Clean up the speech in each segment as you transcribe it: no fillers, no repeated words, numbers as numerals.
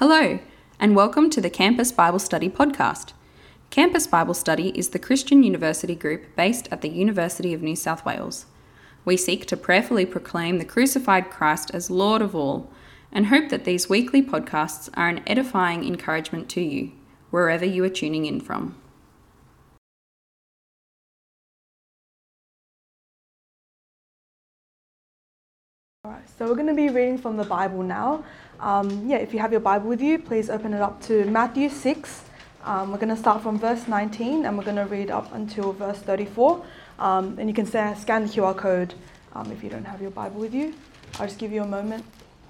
Hello, and welcome to the Campus Bible Study podcast. Campus Bible Study is the Christian university group based at the University of New South Wales. We seek to prayerfully proclaim the crucified Christ as Lord of all, and hope that these weekly podcasts are an edifying encouragement to you, wherever you are tuning in from. Alright, so we're going to be reading from the Bible now. If you have your Bible with you, please open it up to Matthew 6. We're going to start from verse 19 and we're going to read up until verse 34. And you can scan the QR code if you don't have your Bible with you. I'll just give you a moment.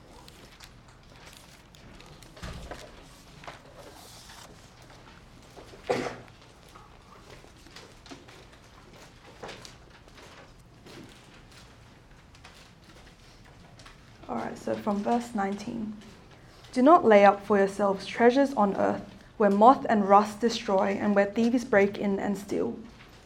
Alright, so from verse 19. Do not lay up for yourselves treasures on earth, where moth and rust destroy and where thieves break in and steal.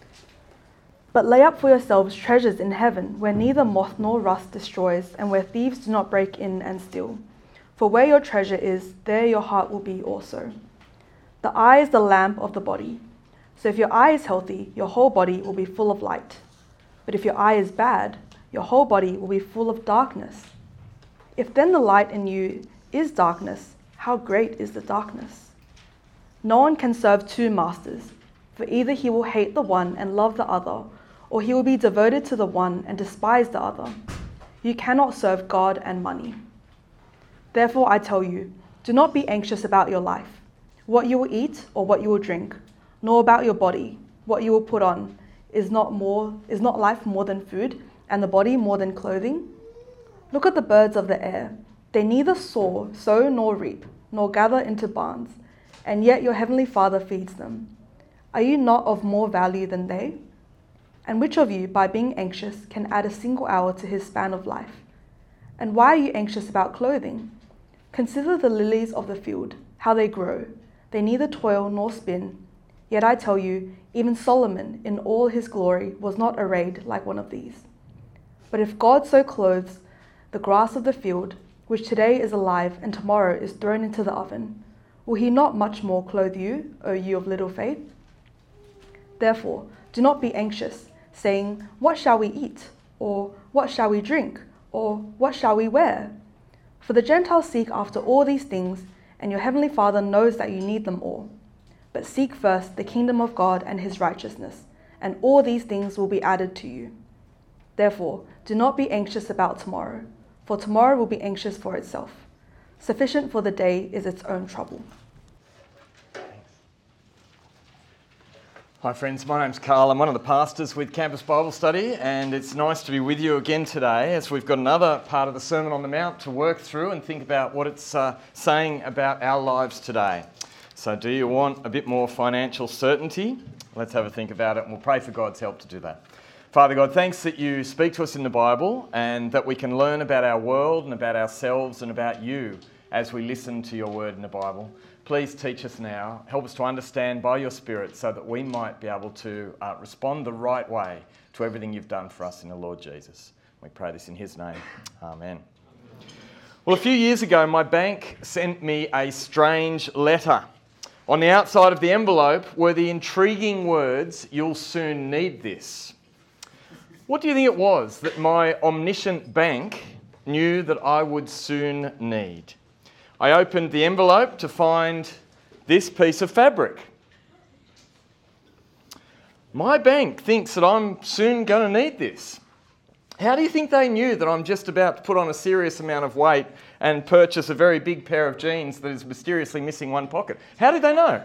But lay up for yourselves treasures in heaven, where neither moth nor rust destroys and where thieves do not break in and steal. For where your treasure is, there your heart will be also. The eye is the lamp of the body. So if your eye is healthy, your whole body will be full of light. But if your eye is bad, your whole body will be full of darkness. If then the light in you is darkness, how great is the darkness? No one can serve two masters, for either he will hate the one and love the other, or he will be devoted to the one and despise the other. You cannot serve God and money. Therefore I tell you, do not be anxious about your life, what you will eat or what you will drink, nor about your body, what you will put on. Is not life more than food, and the body more than clothing? Look at the birds of the air. They neither sow nor reap, nor gather into barns, and yet your heavenly Father feeds them. Are you not of more value than they? And which of you, by being anxious, can add a single hour to his span of life? And why are you anxious about clothing? Consider the lilies of the field, how they grow. They neither toil nor spin. Yet I tell you, even Solomon in all his glory was not arrayed like one of these. But if God so clothes the grass of the field, which today is alive and tomorrow is thrown into the oven, will he not much more clothe you, O you of little faith? Therefore, do not be anxious, saying, what shall we eat? Or what shall we drink? Or what shall we wear? For the Gentiles seek after all these things, and your heavenly Father knows that you need them all. But seek first the kingdom of God and his righteousness, and all these things will be added to you. Therefore, do not be anxious about tomorrow, for tomorrow will be anxious for itself. Sufficient for the day is its own trouble. Hi friends, my name's Carl. I'm one of the pastors with Campus Bible Study, and it's nice to be with you again today as we've got another part of the Sermon on the Mount to work through and think about what it's saying about our lives today. So do you want a bit more financial certainty? Let's have a think about it, and we'll pray for God's help to do that. Father God, thanks that you speak to us in the Bible and that we can learn about our world and about ourselves and about you as we listen to your word in the Bible. Please teach us now. Help us to understand by your Spirit so that we might be able to respond the right way to everything you've done for us in the Lord Jesus. We pray this in his name. Amen. Well, a few years ago, my bank sent me a strange letter. On the outside of the envelope were the intriguing words, "You'll soon need this." What do you think it was that my omniscient bank knew that I would soon need? I opened the envelope to find this piece of fabric. My bank thinks that I'm soon going to need this. How do you think they knew that I'm just about to put on a serious amount of weight and purchase a very big pair of jeans that is mysteriously missing one pocket? How did they know?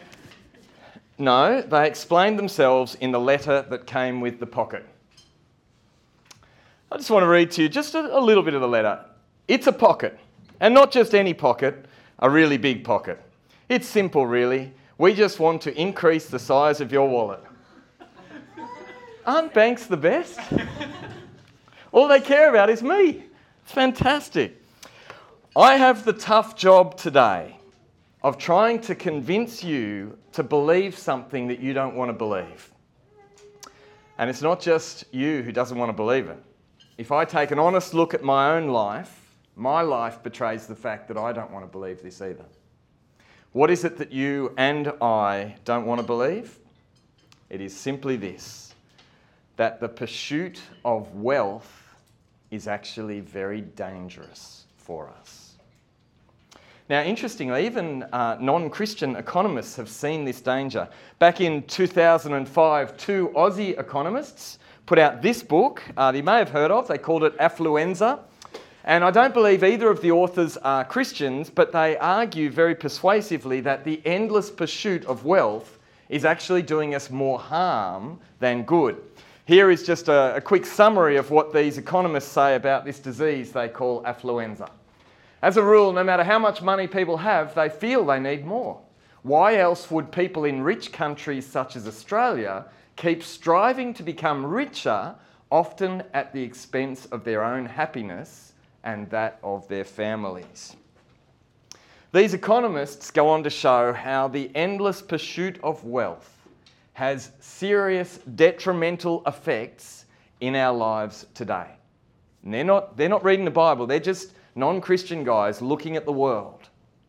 No, they explained themselves in the letter that came with the pocket. I just want to read to you just a little bit of the letter. It's a pocket, and not just any pocket, a really big pocket. It's simple, really. We just want to increase the size of your wallet. Aren't banks the best? All they care about is me. It's fantastic. I have the tough job today of trying to convince you to believe something that you don't want to believe. And it's not just you who doesn't want to believe it. If I take an honest look at my own life, My life betrays the fact that I don't want to believe this either. What is it that you and I don't want to believe? It is simply this, that the pursuit of wealth is actually very dangerous for us. Now, interestingly, even non-Christian economists have seen this danger. Back in 2005, two Aussie economists put out this book that you may have heard of. They called it Affluenza. And I don't believe either of the authors are Christians, but they argue very persuasively that the endless pursuit of wealth is actually doing us more harm than good. Here is just a quick summary of what these economists say about this disease they call affluenza. As a rule, no matter how much money people have, they feel they need more. Why else would people in rich countries such as Australia keep striving to become richer, often at the expense of their own happiness and that of their families? These economists go on to show how the endless pursuit of wealth has serious detrimental effects in our lives today. And they're not reading the Bible, they're just non-Christian guys looking at the world.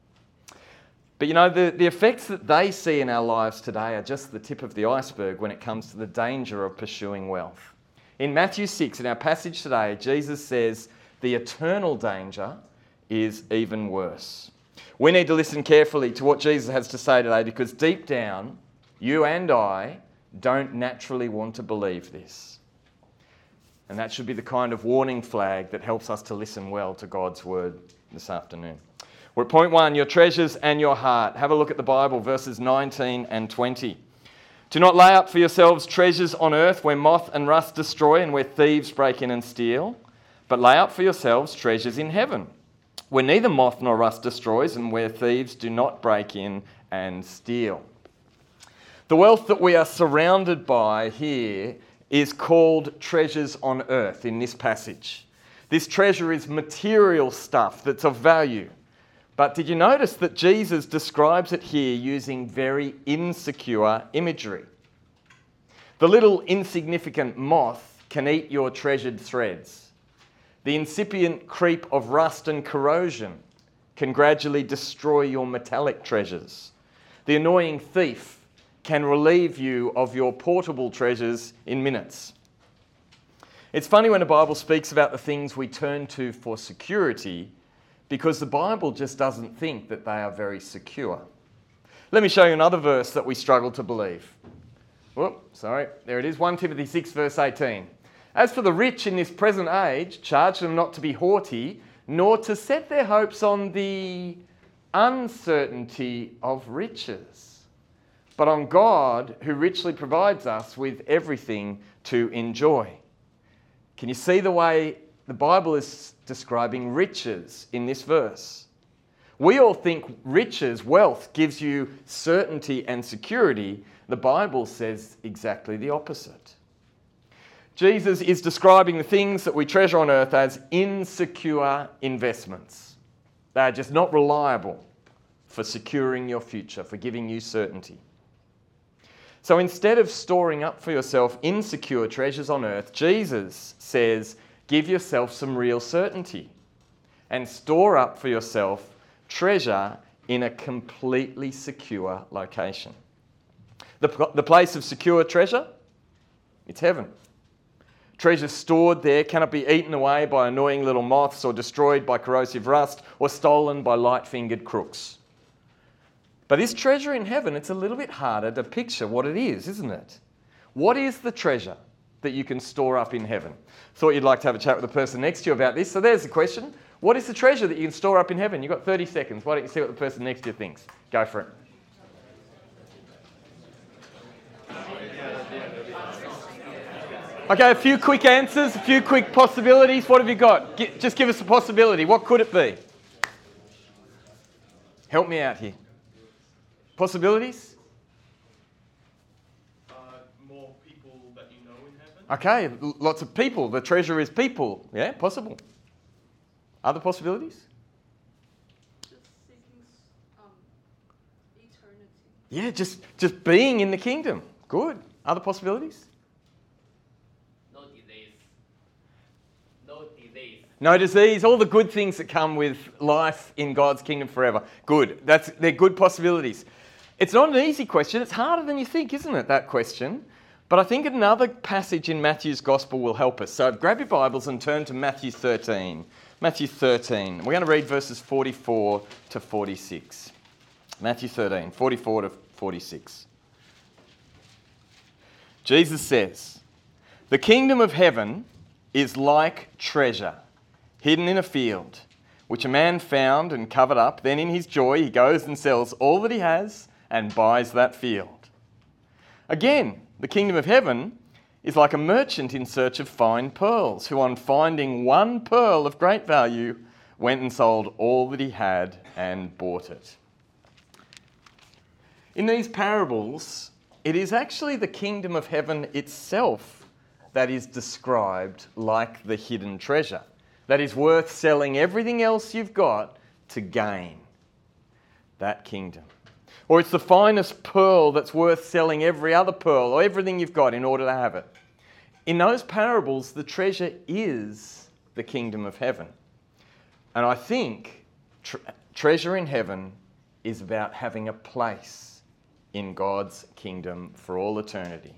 But you know, the effects that they see in our lives today are just the tip of the iceberg when it comes to the danger of pursuing wealth. In Matthew 6, in our passage today, Jesus says the eternal danger is even worse. We need to listen carefully to what Jesus has to say today, because deep down, you and I don't naturally want to believe this. And that should be the kind of warning flag that helps us to listen well to God's word this afternoon. We're at point 1, your treasures and your heart. Have a look at the Bible, verses 19 and 20. Do not lay up for yourselves treasures on earth where moth and rust destroy and where thieves break in and steal, but lay up for yourselves treasures in heaven, where neither moth nor rust destroys and where thieves do not break in and steal. The wealth that we are surrounded by here is called treasures on earth in this passage. This treasure is material stuff that's of value. But did you notice that Jesus describes it here using very insecure imagery? The little insignificant moth can eat your treasured threads. The incipient creep of rust and corrosion can gradually destroy your metallic treasures. The annoying thief can relieve you of your portable treasures in minutes. It's funny when the Bible speaks about the things we turn to for security, because the Bible just doesn't think that they are very secure. Let me show you another verse that we struggle to believe. There it is, 1 Timothy 6 verse 18. As for the rich in this present age, charge them not to be haughty, nor to set their hopes on the uncertainty of riches, but on God, who richly provides us with everything to enjoy. Can you see the way the Bible is describing riches in this verse? We all think riches, wealth, gives you certainty and security. The Bible says exactly the opposite. Jesus is describing the things that we treasure on earth as insecure investments. They are just not reliable for securing your future, for giving you certainty. So instead of storing up for yourself insecure treasures on earth, Jesus says, give yourself some real certainty and store up for yourself treasure in a completely secure location. The place of secure treasure? It's heaven. Treasure stored there cannot be eaten away by annoying little moths or destroyed by corrosive rust or stolen by light-fingered crooks. But this treasure in heaven, it's a little bit harder to picture what it is, isn't it? What is the treasure that you can store up in heaven? Thought you'd like to have a chat with the person next to you about this. So there's the question. What is the treasure that you can store up in heaven? You've got 30 seconds. Why don't you see what the person next to you thinks? Go for it. Okay, a few quick answers, a few quick possibilities. What have you got? Just give us a possibility. What could it be? Help me out here. Possibilities? More people that you know in heaven. Okay, lots of people. The treasure is people. Yeah, possible. Other possibilities? Just seeking eternity. Yeah, just being in the kingdom. Good. Other possibilities? No disease. No disease, all the good things that come with life in God's kingdom forever. Good. They're good possibilities. It's not an easy question. It's harder than you think, isn't it, that question? But I think another passage in Matthew's Gospel will help us. So grab your Bibles and turn to Matthew 13. Matthew 13. We're going to read verses 44 to 46. Matthew 13, 44 to 46. Jesus says, "The kingdom of heaven is like treasure hidden in a field, which a man found and covered up. Then in his joy he goes and sells all that he has and buys that field. Again, the kingdom of heaven is like a merchant in search of fine pearls, who on finding one pearl of great value went and sold all that he had and bought it." In these parables, it is actually the kingdom of heaven itself that is described like the hidden treasure, that is worth selling everything else you've got to gain that kingdom. Or it's the finest pearl that's worth selling every other pearl or everything you've got in order to have it. In those parables, the treasure is the kingdom of heaven. And I think treasure in heaven is about having a place in God's kingdom for all eternity.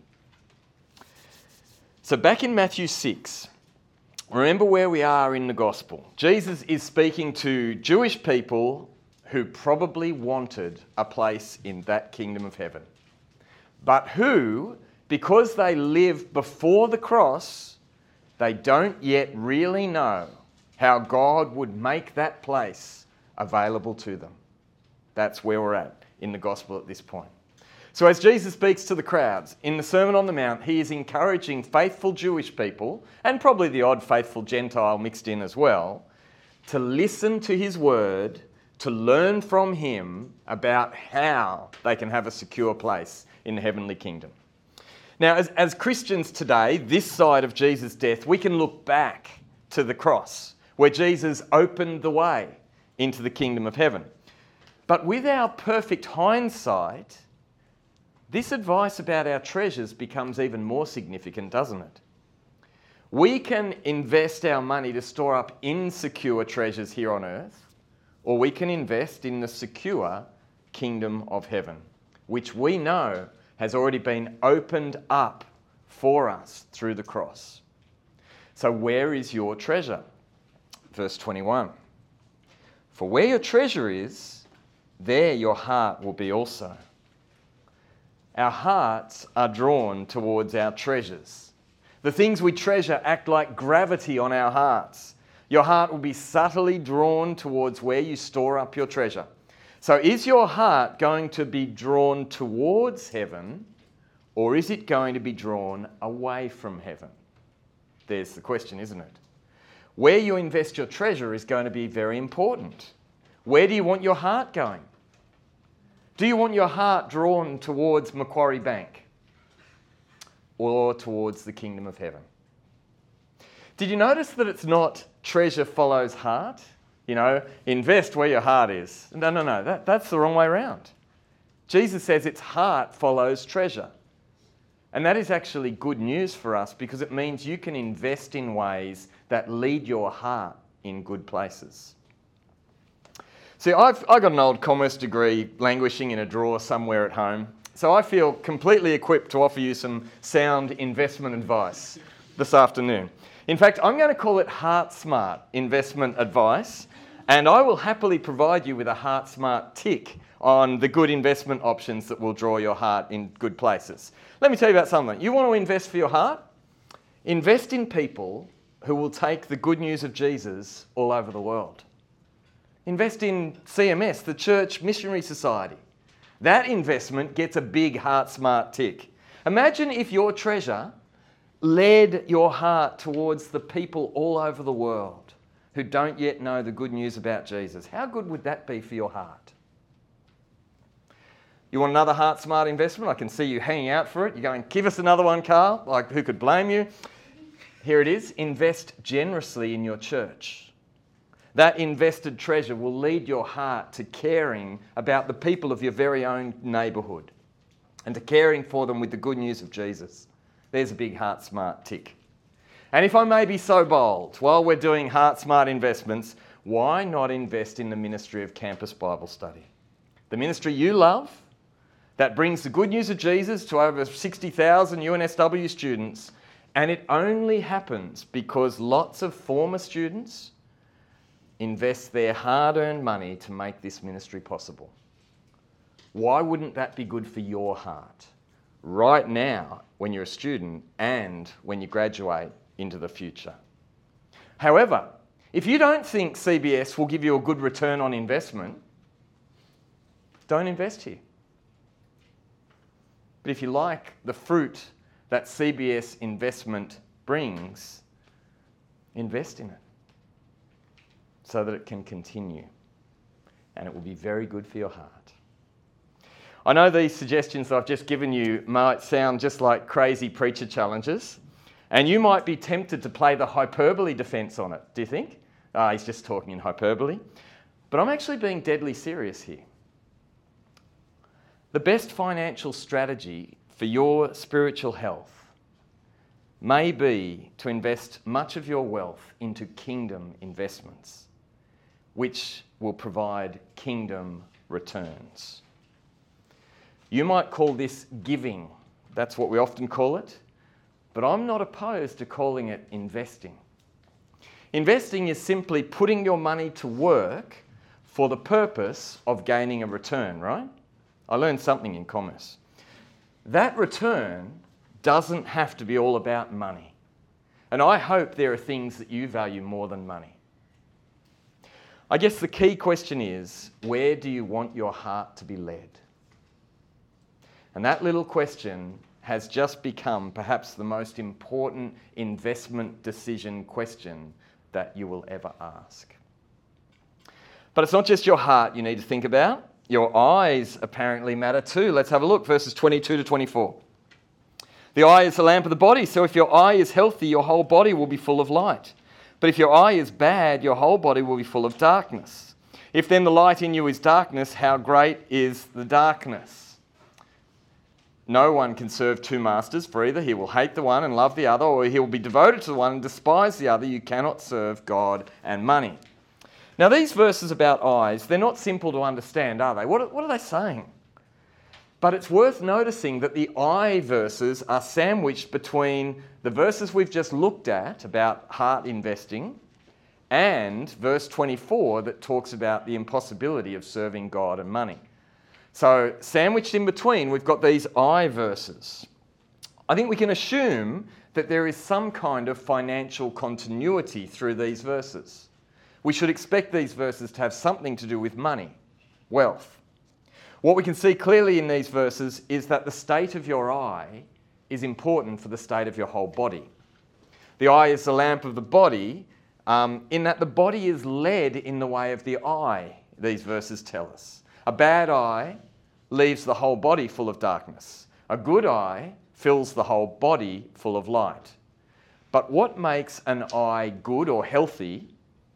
So back in Matthew 6, remember where we are in the gospel. Jesus is speaking to Jewish people who probably wanted a place in that kingdom of heaven, but who, because they live before the cross, they don't yet really know how God would make that place available to them. That's where we're at in the gospel at this point. So as Jesus speaks to the crowds in the Sermon on the Mount, he is encouraging faithful Jewish people, and probably the odd faithful Gentile mixed in as well, to listen to his word, to learn from him about how they can have a secure place in the heavenly kingdom. Now, as Christians today, this side of Jesus' death, we can look back to the cross, where Jesus opened the way into the kingdom of heaven. But with our perfect hindsight, this advice about our treasures becomes even more significant, doesn't it? We can invest our money to store up insecure treasures here on earth, or we can invest in the secure kingdom of heaven, which we know has already been opened up for us through the cross. So where is your treasure? Verse 21. "For where your treasure is, there your heart will be also." Our hearts are drawn towards our treasures. The things we treasure act like gravity on our hearts. Your heart will be subtly drawn towards where you store up your treasure. So is your heart going to be drawn towards heaven, or is it going to be drawn away from heaven? There's the question, isn't it? Where you invest your treasure is going to be very important. Where do you want your heart going? Do you want your heart drawn towards Macquarie Bank or towards the kingdom of heaven? Did you notice that it's not treasure follows heart? You know, invest where your heart is. No, that's the wrong way around. Jesus says it's heart follows treasure. And that is actually good news for us, because it means you can invest in ways that lead your heart in good places. See, I've got an old commerce degree languishing in a drawer somewhere at home, so I feel completely equipped to offer you some sound investment advice this afternoon. In fact, I'm going to call it Heart Smart investment advice, and I will happily provide you with a Heart Smart tick on the good investment options that will draw your heart in good places. Let me tell you about something. You want to invest for your heart? Invest in people who will take the good news of Jesus all over the world. Invest in CMS, the Church Missionary Society. That investment gets a big Heart Smart tick. Imagine if your treasure led your heart towards the people all over the world who don't yet know the good news about Jesus. How good would that be for your heart? You want another Heart Smart investment? I can see you hanging out for it. You're going, give us another one, Carl. Like, who could blame you? Here it is. Invest generously in your church. That invested treasure will lead your heart to caring about the people of your very own neighbourhood and to caring for them with the good news of Jesus. There's a big Heart Smart tick. And if I may be so bold, while we're doing Heart Smart investments, why not invest in the ministry of Campus Bible Study? The ministry you love, that brings the good news of Jesus to over 60,000 UNSW students, and it only happens because lots of former students invest their hard-earned money to make this ministry possible. Why wouldn't that be good for your heart? Right now, when you're a student and when you graduate into the future. However, if you don't think CBS will give you a good return on investment, don't invest here. But if you like the fruit that CBS investment brings, invest in it so that it can continue, and it will be very good for your heart. I know these suggestions that I've just given you might sound just like crazy preacher challenges, and you might be tempted to play the hyperbole defence on it, do you think? He's just talking in hyperbole. But I'm actually being deadly serious here. The best financial strategy for your spiritual health may be to invest much of your wealth into kingdom investments, which will provide kingdom returns. You might call this giving. That's what we often call it. But I'm not opposed to calling it investing. Investing is simply putting your money to work for the purpose of gaining a return, right? I learned something in commerce. That return doesn't have to be all about money. And I hope there are things that you value more than money. I guess the key question is, where do you want your heart to be led? And that little question has just become perhaps the most important investment decision question that you will ever ask. But it's not just your heart you need to think about. Your eyes apparently matter too. Let's have a look, verses 22 to 24. The eye is the lamp of the body, so if your eye is healthy, your whole body will be full of light. But if your eye is bad, your whole body will be full of darkness. If then the light in you is darkness, how great is the darkness? No one can serve two masters, for either he will hate the one and love the other, or he will be devoted to the one and despise the other. You cannot serve God and money. Now, these verses about eyes, they're not simple to understand, are they? What are they saying? But it's worth noticing that the eye verses are sandwiched between the verses we've just looked at about heart investing and verse 24 that talks about the impossibility of serving God and money. So sandwiched in between, we've got these eye verses. I think we can assume that there is some kind of financial continuity through these verses. We should expect these verses to have something to do with money, wealth. What we can see clearly in these verses is that the state of your eye is important for the state of your whole body. The eye is the lamp of the body, in that the body is led in the way of the eye, these verses tell us. A bad eye leaves the whole body full of darkness. A good eye fills the whole body full of light. But what makes an eye good or healthy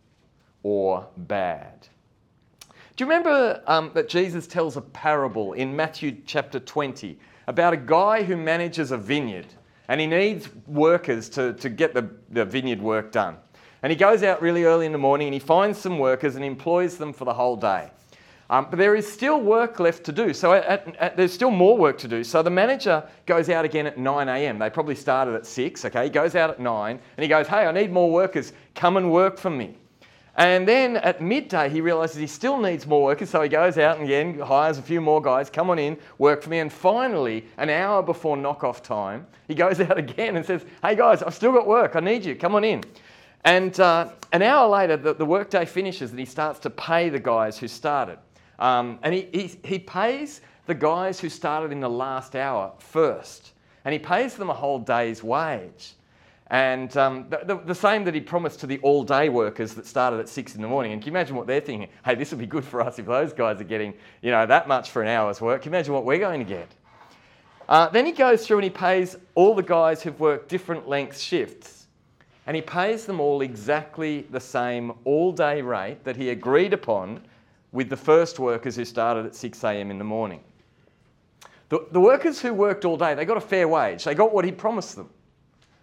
or bad? Do you remember that Jesus tells a parable in Matthew chapter 20 about a guy who manages a vineyard and he needs workers to get the vineyard work done? And he goes out really early in the morning and he finds some workers and employs them for the whole day. But there is still work left to do. So there's still more work to do. So the manager goes out again at 9 a.m. They probably started at 6, okay? He goes out at 9 and he goes, hey, I need more workers. Come and work for me. And then at midday, he realises he still needs more workers. So he goes out and again hires a few more guys. Come on in, work for me. And finally, an hour before knock-off time, he goes out again and says, hey guys, I've still got work. I need you. Come on in. And an hour later, the workday finishes and he starts to pay the guys who started. And he pays the guys who started in the last hour first. And he pays them a whole day's wage. And the same that he promised to the all-day workers that started at 6 in the morning. And can you imagine what they're thinking? Hey, this would be good for us if those guys are getting, that much for an hour's work. Can you imagine what we're going to get? Then he goes through and he pays all the guys who've worked different length shifts. And he pays them all exactly the same all-day rate that he agreed upon with the first workers who started at 6 a.m. in the morning. The workers who worked all day, they got a fair wage. They got what he promised them.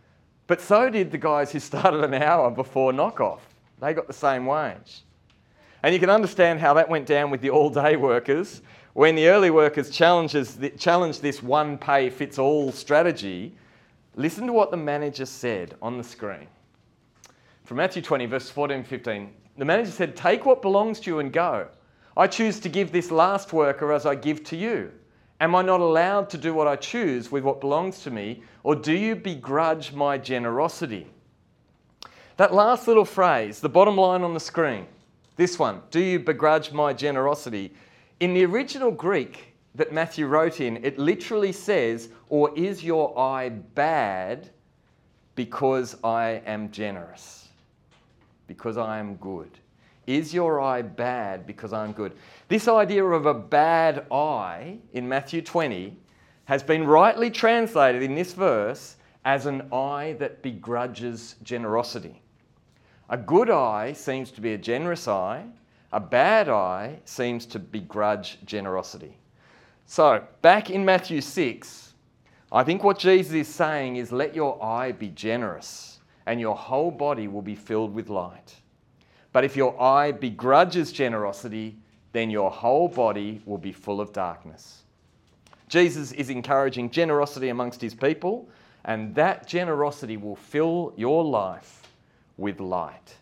But so did the guys who started an hour before knockoff. They got the same wage. And you can understand how that went down with the all-day workers. When the early workers challenged this one pay fits all strategy, listen to what the manager said on the screen. From Matthew 20, verse 14-15, the manager said, "Take what belongs to you and go. I choose to give this last worker as I give to you. Am I not allowed to do what I choose with what belongs to me, or do you begrudge my generosity?" That last little phrase, the bottom line on the screen, this one, "Do you begrudge my generosity?" In the original Greek that Matthew wrote in, it literally says, "Or is your eye bad because I am generous? Because I am good? Is your eye bad because I'm good?" This idea of a bad eye in Matthew 20 has been rightly translated in this verse as an eye that begrudges generosity. A good eye seems to be a generous eye. A bad eye seems to begrudge generosity. So, back in Matthew 6, I think what Jesus is saying is, let your eye be generous and your whole body will be filled with light. But if your eye begrudges generosity, then your whole body will be full of darkness. Jesus is encouraging generosity amongst his people, and that generosity will fill your life with light.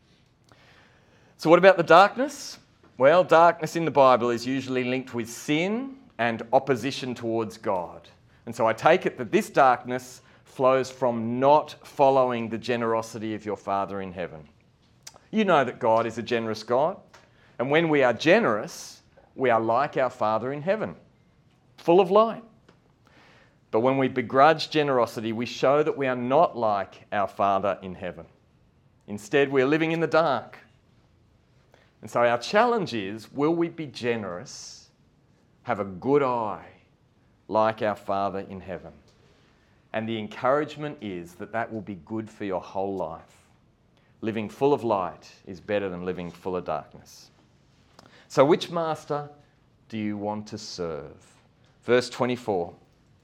So what about the darkness? Well, darkness in the Bible is usually linked with sin and opposition towards God. And so I take it that this darkness flows from not following the generosity of your Father in heaven. You know that God is a generous God. And when we are generous, we are like our Father in heaven, full of light. But when we begrudge generosity, we show that we are not like our Father in heaven. Instead, we are living in the dark. And so our challenge is, will we be generous, have a good eye, like our Father in heaven? And the encouragement is that that will be good for your whole life. Living full of light is better than living full of darkness. So which master do you want to serve? Verse 24.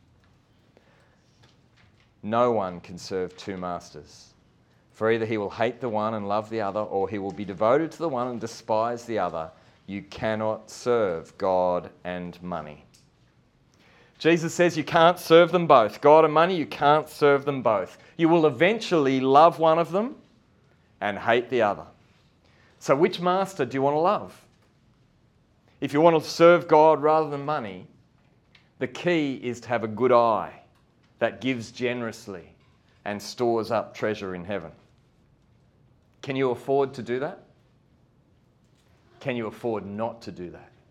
No one can serve two masters. For either he will hate the one and love the other, or he will be devoted to the one and despise the other. You cannot serve God and money. Jesus says you can't serve them both. God and money, you can't serve them both. You will eventually love one of them and hate the other. So which master do you want to love? If you want to serve God rather than money, the key is to have a good eye that gives generously and stores up treasure in heaven. Can you afford to do that? Can you afford not to do that?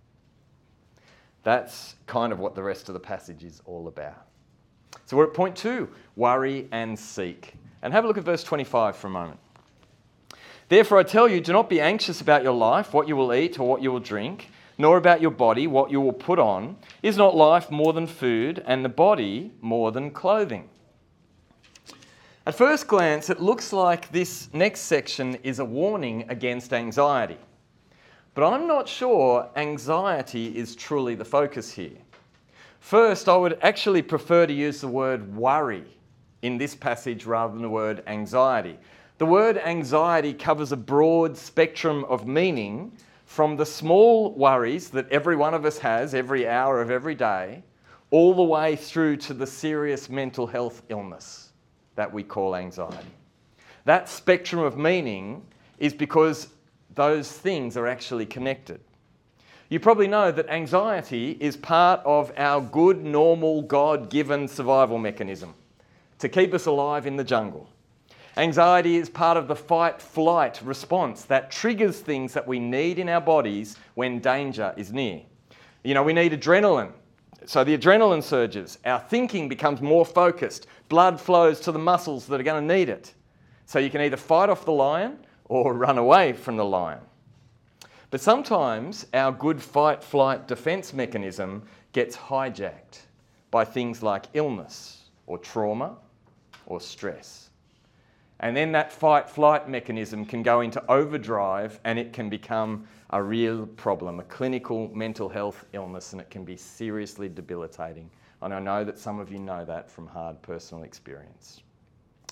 That's kind of what the rest of the passage is all about. So we're at point 2, worry and seek. And have a look at verse 25 for a moment. Therefore I tell you, do not be anxious about your life, what you will eat or what you will drink, nor about your body, what you will put on. Is not life more than food, and the body more than clothing? At first glance, it looks like this next section is a warning against anxiety. But I'm not sure anxiety is truly the focus here. First, I would actually prefer to use the word worry in this passage rather than the word anxiety. The word anxiety covers a broad spectrum of meaning, from the small worries that every one of us has every hour of every day, all the way through to the serious mental health illness that we call anxiety. That spectrum of meaning is because those things are actually connected. You probably know that anxiety is part of our good, normal, God-given survival mechanism to keep us alive in the jungle. Anxiety is part of the fight-flight response that triggers things that we need in our bodies when danger is near. You know, we need adrenaline. So the adrenaline surges, our thinking becomes more focused, blood flows to the muscles that are going to need it. So you can either fight off the lion or run away from the lion. But sometimes our good fight-flight defense mechanism gets hijacked by things like illness or trauma or stress. And then that fight-flight mechanism can go into overdrive and it can become a real problem, a clinical mental health illness, and it can be seriously debilitating. And I know that some of you know that from hard personal experience.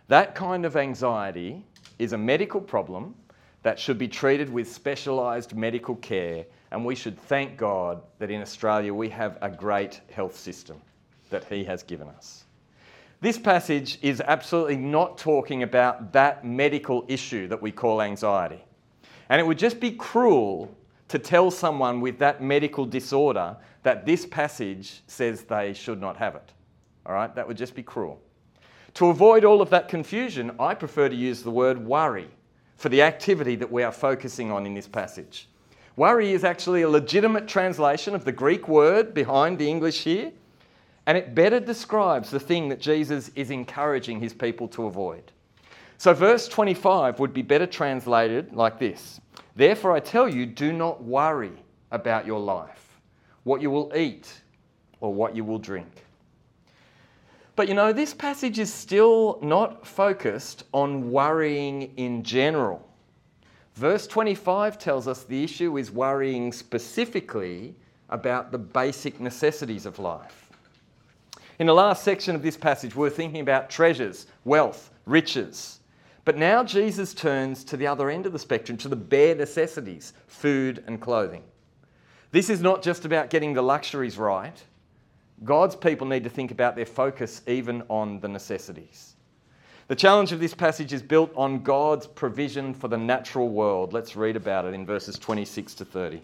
That kind of anxiety is a medical problem that should be treated with specialised medical care, and we should thank God that in Australia we have a great health system that He has given us. This passage is absolutely not talking about that medical issue that we call anxiety. And it would just be cruel to tell someone with that medical disorder that this passage says they should not have it. All right? That would just be cruel. To avoid all of that confusion, I prefer to use the word worry for the activity that we are focusing on in this passage. Worry is actually a legitimate translation of the Greek word behind the English here, and it better describes the thing that Jesus is encouraging his people to avoid. So verse 25 would be better translated like this: "Therefore I tell you, do not worry about your life, what you will eat or what you will drink." But you know, this passage is still not focused on worrying in general. Verse 25 tells us the issue is worrying specifically about the basic necessities of life. In the last section of this passage, we were thinking about treasures, wealth, riches. But now Jesus turns to the other end of the spectrum, to the bare necessities, food and clothing. This is not just about getting the luxuries right. God's people need to think about their focus even on the necessities. The challenge of this passage is built on God's provision for the natural world. Let's read about it in verses 26 to 30.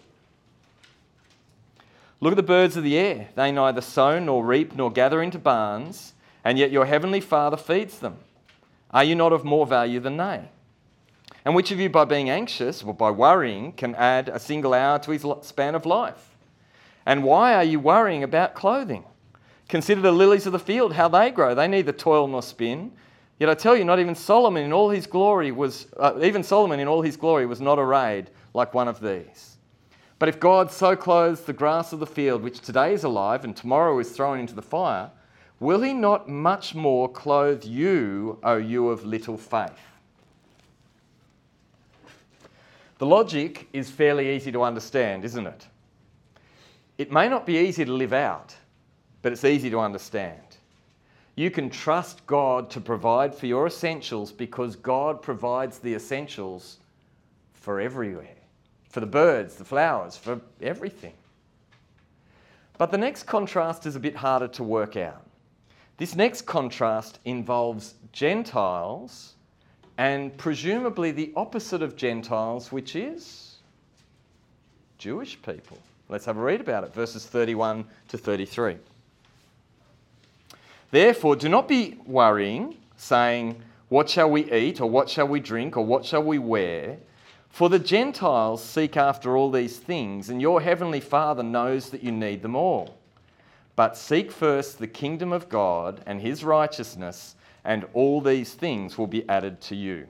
"Look at the birds of the air. They neither sow nor reap nor gather into barns, and yet your heavenly Father feeds them. Are you not of more value than they? And which of you, by being anxious or by worrying, can add a single hour to his span of life? And why are you worrying about clothing? Consider the lilies of the field, how they grow. They neither toil nor spin. Yet I tell you, not even Solomon in all his glory was not arrayed like one of these. But if God so clothes the grass of the field, which today is alive and tomorrow is thrown into the fire, will he not much more clothe you, O you of little faith?" The logic is fairly easy to understand, isn't it? It may not be easy to live out, but it's easy to understand. You can trust God to provide for your essentials because God provides the essentials for everywhere. For the birds, the flowers, for everything. But the next contrast is a bit harder to work out. This next contrast involves Gentiles and presumably the opposite of Gentiles, which is Jewish people. Let's have a read about it, verses 31 to 33. "Therefore, do not be worrying, saying, 'What shall we eat, or what shall we drink, or what shall we wear?' For the Gentiles seek after all these things, and your heavenly Father knows that you need them all. But seek first the kingdom of God and his righteousness, and all these things will be added to you."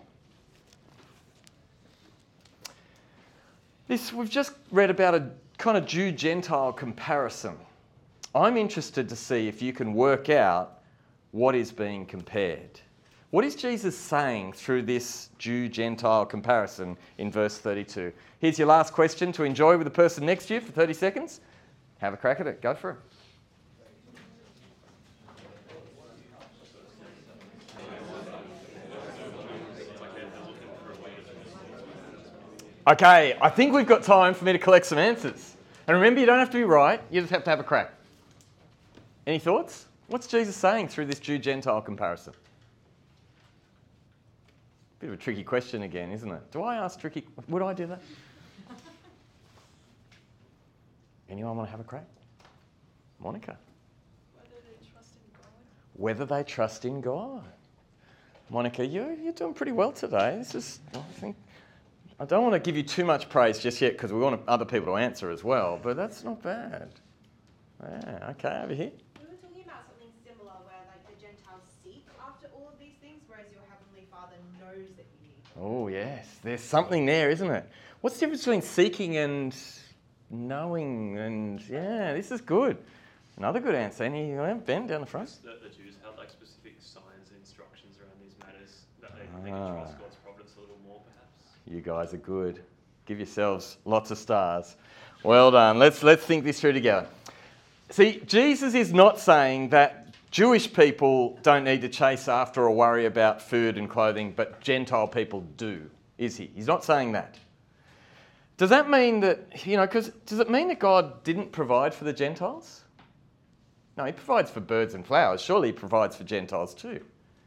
We've just read about a kind of Jew-Gentile comparison. I'm interested to see if you can work out what is being compared. What is Jesus saying through this Jew-Gentile comparison in verse 32? Here's your last question to enjoy with the person next to you for 30 seconds. Have a crack at it. Go for it. Okay, I think we've got time for me to collect some answers. And remember, you don't have to be right, you just have to have a crack. Any thoughts? What's Jesus saying through this Jew-Gentile comparison? Bit of a tricky question again, isn't it? Do I ask tricky? Would I do that? Anyone want to have a crack? Monica? Whether they trust in God. Whether they trust in God. Monica, you're doing pretty well today. I don't want to give you too much praise just yet because we want other people to answer as well, but that's not bad. Yeah, okay, over here. We were talking about something similar where like the Gentiles seek after all of these things, whereas your Heavenly Father knows that you need them. Oh, yes. There's something there, isn't it? What's the difference between seeking and knowing? And yeah, this is good. Another good answer. Ben, down the front. The Jews held like specific signs and instructions around these matters that they could trust God's providence a little more, perhaps. You guys are good. Give yourselves lots of stars. Well done. Let's think this through together. See, Jesus is not saying that Jewish people don't need to chase after or worry about food and clothing, but Gentile people do, is he? He's not saying that. Does that mean that, does it mean that God didn't provide for the Gentiles? No, he provides for birds and flowers. Surely he provides for Gentiles too.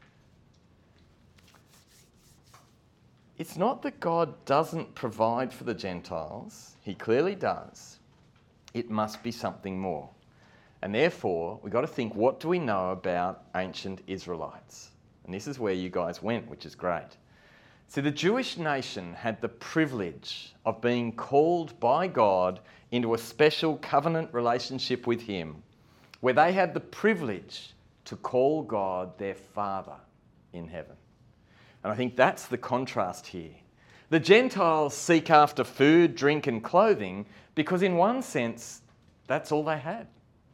It's not that God doesn't provide for the Gentiles. He clearly does. It must be something more. And therefore, we've got to think, what do we know about ancient Israelites? And this is where you guys went, which is great. See, the Jewish nation had the privilege of being called by God into a special covenant relationship with him, where they had the privilege to call God their Father in heaven. And I think that's the contrast here. The Gentiles seek after food, drink and clothing because in one sense, that's all they had.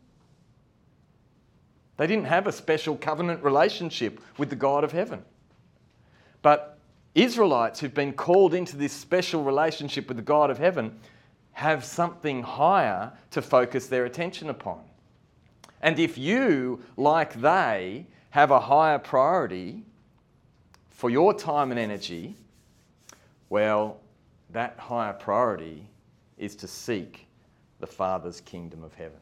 They didn't have a special covenant relationship with the God of heaven. But Israelites who've been called into this special relationship with the God of heaven have something higher to focus their attention upon. And if you, like they, have a higher priority for your time and energy, well, that higher priority is to seek the Father's kingdom of heaven.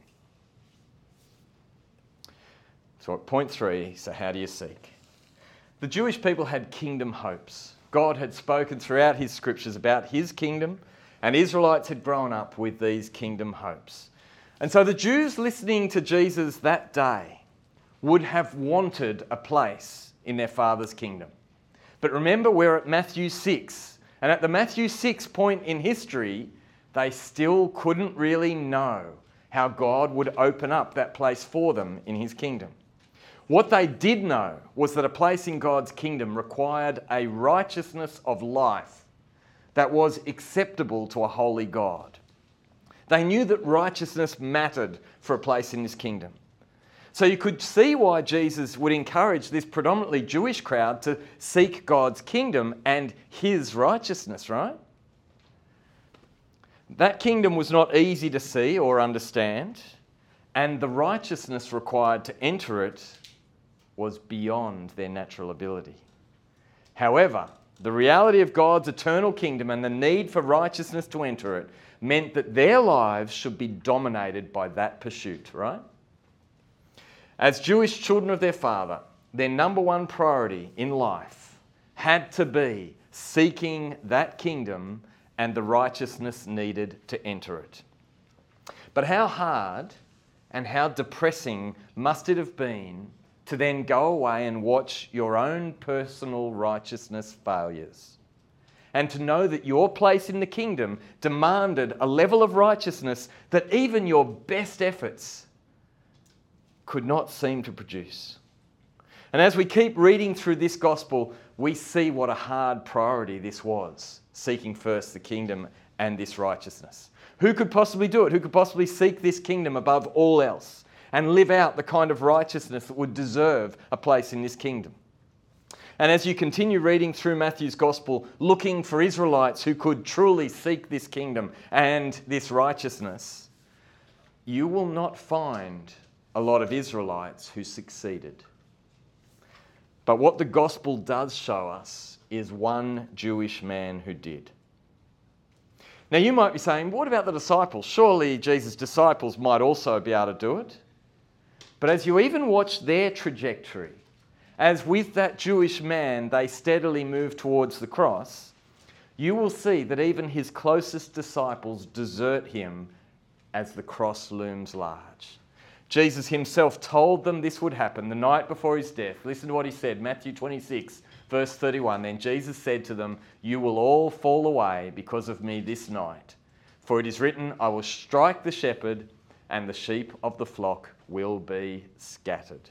So at point 3, so how do you seek? The Jewish people had kingdom hopes. God had spoken throughout his scriptures about his kingdom, and Israelites had grown up with these kingdom hopes. And so the Jews listening to Jesus that day would have wanted a place in their Father's kingdom. But remember, we're at Matthew 6, and at the Matthew 6 point in history, they still couldn't really know how God would open up that place for them in his kingdom. What they did know was that a place in God's kingdom required a righteousness of life that was acceptable to a holy God. They knew that righteousness mattered for a place in this kingdom. So you could see why Jesus would encourage this predominantly Jewish crowd to seek God's kingdom and his righteousness, right? That kingdom was not easy to see or understand, and the righteousness required to enter it was beyond their natural ability. However, the reality of God's eternal kingdom and the need for righteousness to enter it meant that their lives should be dominated by that pursuit, right? As Jewish children of their Father, their number one priority in life had to be seeking that kingdom and the righteousness needed to enter it. But how hard and how depressing must it have been to then go away and watch your own personal righteousness failures, and to know that your place in the kingdom demanded a level of righteousness that even your best efforts could not seem to produce. And as we keep reading through this gospel, we see what a hard priority this was, seeking first the kingdom and this righteousness. Who could possibly do it? Who could possibly seek this kingdom above all else and live out the kind of righteousness that would deserve a place in this kingdom? And as you continue reading through Matthew's gospel, looking for Israelites who could truly seek this kingdom and this righteousness, you will not find a lot of Israelites who succeeded. But what the gospel does show us is one Jewish man who did. Now you might be saying, what about the disciples? Surely Jesus' disciples might also be able to do it. But as you even watch their trajectory, as with that Jewish man they steadily move towards the cross, you will see that even his closest disciples desert him as the cross looms large. Jesus himself told them this would happen the night before his death. Listen to what he said, Matthew 26, verse 31. Then Jesus said to them, "You will all fall away because of me this night. For it is written, I will strike the shepherd, and the sheep of the flock will be scattered."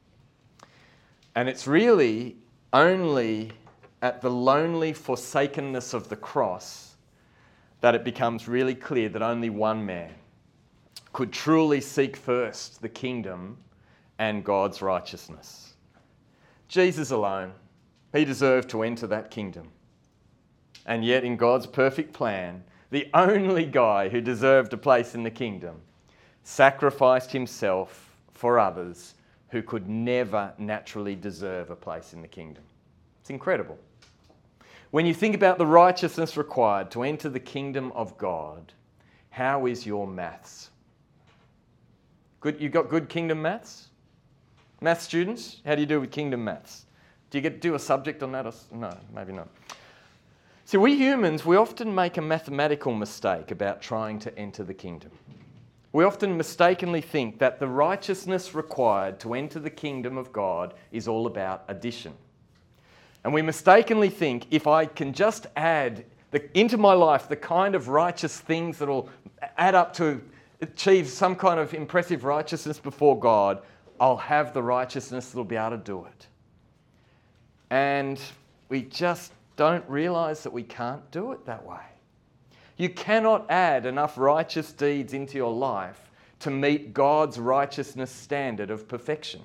And it's really only at the lonely forsakenness of the cross that it becomes really clear that only one man could truly seek first the kingdom and God's righteousness. Jesus alone. He deserved to enter that kingdom. And yet in God's perfect plan, the only guy who deserved a place in the kingdom sacrificed himself for others who could never naturally deserve a place in the kingdom. It's incredible. When you think about the righteousness required to enter the kingdom of God, how is your maths? Good, you got good kingdom maths? Math students, how do you do with kingdom maths? Do you get to do a subject on that? No, maybe not. See, we humans, we often make a mathematical mistake about trying to enter the kingdom. We often mistakenly think that the righteousness required to enter the kingdom of God is all about addition. And we mistakenly think if I can just add into my life the kind of righteous things that will add up to achieve some kind of impressive righteousness before God, I'll have the righteousness that will be able to do it. And we just don't realise that we can't do it that way. You cannot add enough righteous deeds into your life to meet God's righteousness standard of perfection.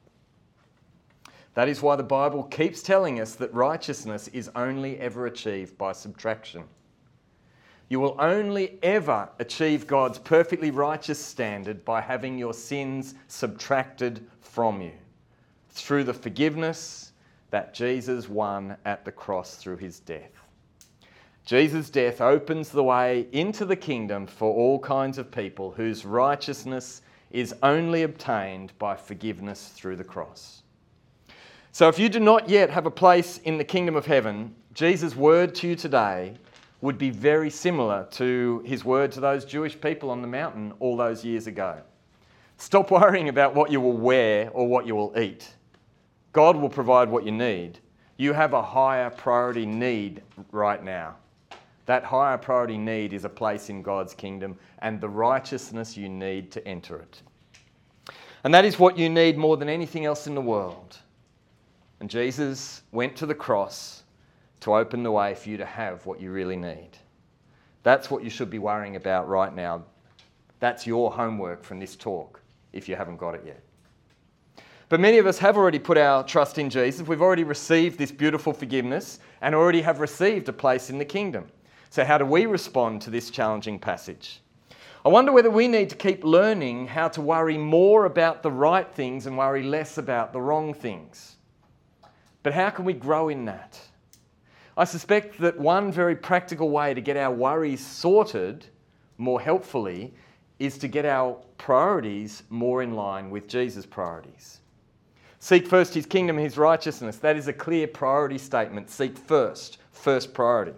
That is why the Bible keeps telling us that righteousness is only ever achieved by subtraction. You will only ever achieve God's perfectly righteous standard by having your sins subtracted from you through the forgiveness that Jesus won at the cross through his death. Jesus' death opens the way into the kingdom for all kinds of people whose righteousness is only obtained by forgiveness through the cross. So if you do not yet have a place in the kingdom of heaven, Jesus' word to you today would be very similar to his word to those Jewish people on the mountain all those years ago. Stop worrying about what you will wear or what you will eat. God will provide what you need. You have a higher priority need right now. That higher priority need is a place in God's kingdom and the righteousness you need to enter it. And that is what you need more than anything else in the world. And Jesus went to the cross to open the way for you to have what you really need. That's what you should be worrying about right now. That's your homework from this talk, if you haven't got it yet. But many of us have already put our trust in Jesus. We've already received this beautiful forgiveness and already have received a place in the kingdom. So how do we respond to this challenging passage? I wonder whether we need to keep learning how to worry more about the right things and worry less about the wrong things. But how can we grow in that? I suspect that one very practical way to get our worries sorted more helpfully is to get our priorities more in line with Jesus' priorities. Seek first his kingdom and his righteousness. That is a clear priority statement. Seek first priority.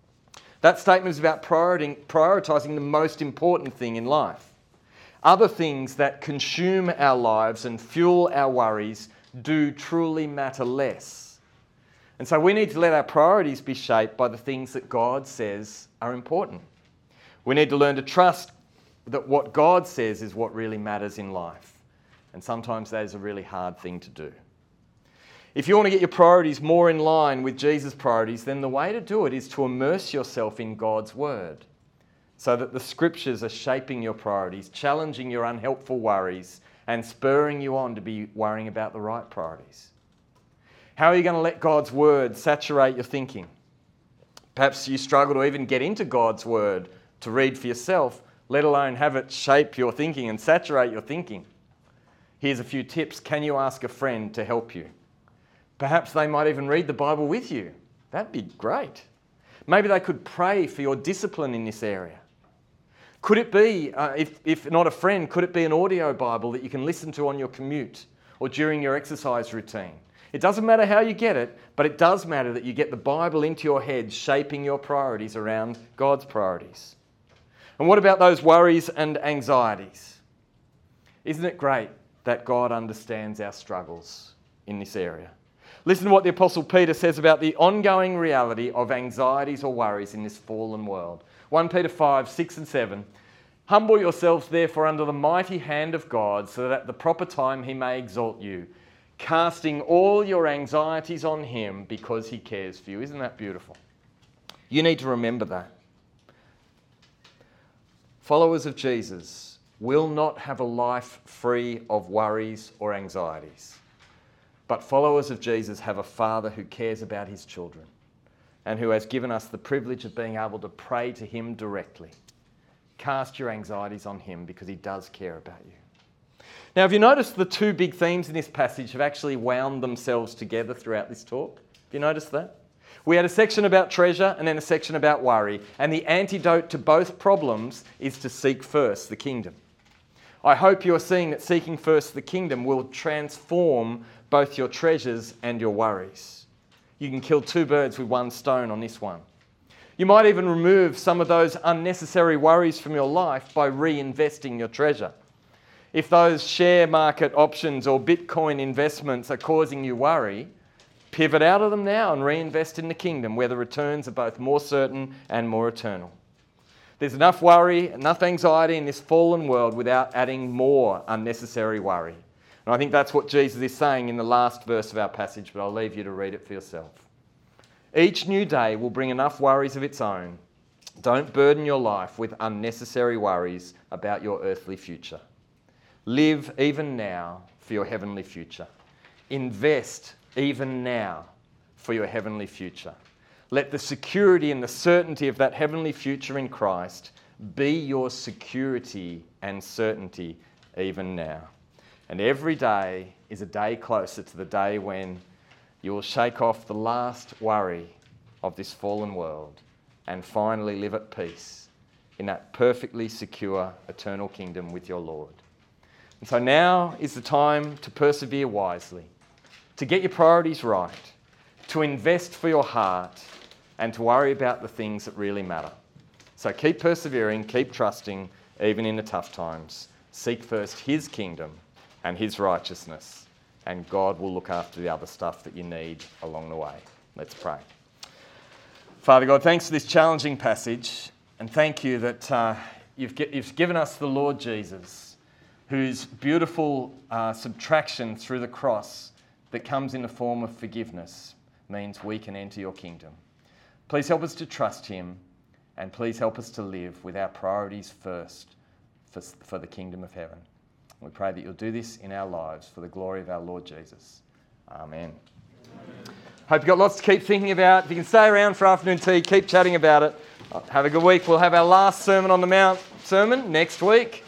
That statement is about prioritising the most important thing in life. Other things that consume our lives and fuel our worries do truly matter less. And so we need to let our priorities be shaped by the things that God says are important. We need to learn to trust that what God says is what really matters in life. And sometimes that is a really hard thing to do. If you want to get your priorities more in line with Jesus' priorities, then the way to do it is to immerse yourself in God's word so that the scriptures are shaping your priorities, challenging your unhelpful worries, and spurring you on to be worrying about the right priorities. How are you going to let God's word saturate your thinking? Perhaps you struggle to even get into God's word to read for yourself, let alone have it shape your thinking and saturate your thinking. Here's a few tips. Can you ask a friend to help you? Perhaps they might even read the Bible with you. That'd be great. Maybe they could pray for your discipline in this area. Could it be, if not a friend, could it be an audio Bible that you can listen to on your commute or during your exercise routine? It doesn't matter how you get it, but it does matter that you get the Bible into your head, shaping your priorities around God's priorities. And what about those worries and anxieties? Isn't it great that God understands our struggles in this area? Listen to what the Apostle Peter says about the ongoing reality of anxieties or worries in this fallen world. 1 Peter 5, 6 and 7. Humble yourselves therefore under the mighty hand of God, so that at the proper time he may exalt you, casting all your anxieties on him because he cares for you. Isn't that beautiful? You need to remember that. Followers of Jesus will not have a life free of worries or anxieties. But followers of Jesus have a Father who cares about his children and who has given us the privilege of being able to pray to him directly. Cast your anxieties on him because he does care about you. Now, have you noticed the two big themes in this passage have actually wound themselves together throughout this talk? Have you noticed that? We had a section about treasure and then a section about worry, and the antidote to both problems is to seek first the kingdom. I hope you're seeing that seeking first the kingdom will transform both your treasures and your worries. You can kill two birds with one stone on this one. You might even remove some of those unnecessary worries from your life by reinvesting your treasure. If those share market options or Bitcoin investments are causing you worry, pivot out of them now and reinvest in the kingdom where the returns are both more certain and more eternal. There's enough worry, enough anxiety in this fallen world without adding more unnecessary worry. And I think that's what Jesus is saying in the last verse of our passage, but I'll leave you to read it for yourself. Each new day will bring enough worries of its own. Don't burden your life with unnecessary worries about your earthly future. Live even now for your heavenly future. Invest even now for your heavenly future. Let the security and the certainty of that heavenly future in Christ be your security and certainty even now. And every day is a day closer to the day when you will shake off the last worry of this fallen world and finally live at peace in that perfectly secure eternal kingdom with your Lord. And so now is the time to persevere wisely, to get your priorities right, to invest for your heart, and to worry about the things that really matter. So keep persevering, keep trusting, even in the tough times. Seek first His kingdom and His righteousness, and God will look after the other stuff that you need along the way. Let's pray. Father God, thanks for this challenging passage, and thank you that you've given us the Lord Jesus, whose beautiful subtraction through the cross that comes in the form of forgiveness means we can enter your kingdom. Please help us to trust Him, and please help us to live with our priorities first for the kingdom of heaven. We pray that you'll do this in our lives for the glory of our Lord Jesus. Amen. Hope you've got lots to keep thinking about. If you can stay around for afternoon tea, keep chatting about it. Have a good week. We'll have our last Sermon on the Mount sermon next week.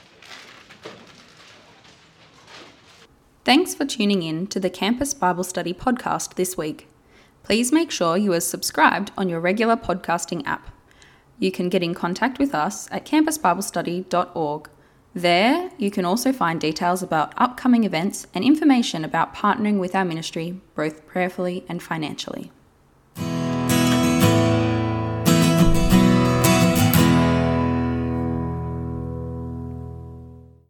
Thanks for tuning in to the Campus Bible Study podcast this week. Please make sure you are subscribed on your regular podcasting app. You can get in contact with us at campusbiblestudy.org. There, you can also find details about upcoming events and information about partnering with our ministry, both prayerfully and financially.